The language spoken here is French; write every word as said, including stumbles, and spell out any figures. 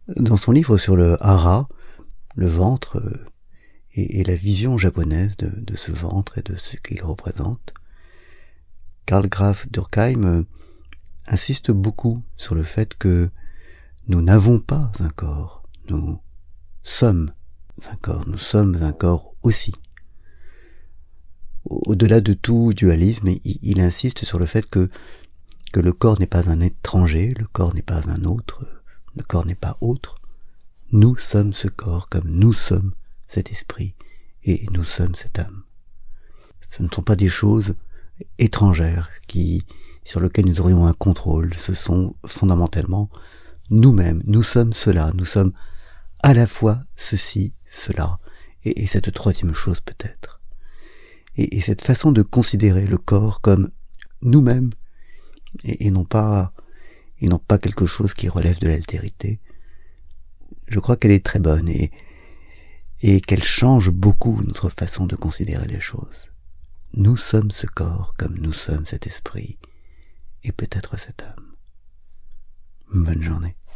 Dans son livre sur le hara, le ventre, euh, et, et la vision japonaise de, de ce ventre et de ce qu'il représente, Karl Graf Durkheim euh, insiste beaucoup sur le fait que nous n'avons pas un corps, nous sommes un corps, nous sommes un corps aussi. Au-delà de tout dualisme, il, il insiste sur le fait que, que le corps n'est pas un étranger, le corps n'est pas un autre, le corps n'est pas autre. Nous sommes ce corps comme nous sommes cet esprit et nous sommes cette âme. Ce ne sont pas des choses étrangères qui, sur lesquelles nous aurions un contrôle, ce sont fondamentalement nous-mêmes, nous sommes cela, nous sommes à la fois ceci, cela, et, et cette troisième chose peut-être. Et, et cette façon de considérer le corps comme nous-mêmes, et, et non pas, et non pas quelque chose qui relève de l'altérité, je crois qu'elle est très bonne, et, et qu'elle change beaucoup notre façon de considérer les choses. Nous sommes ce corps comme nous sommes cet esprit, et peut-être cette âme. Bonne journée.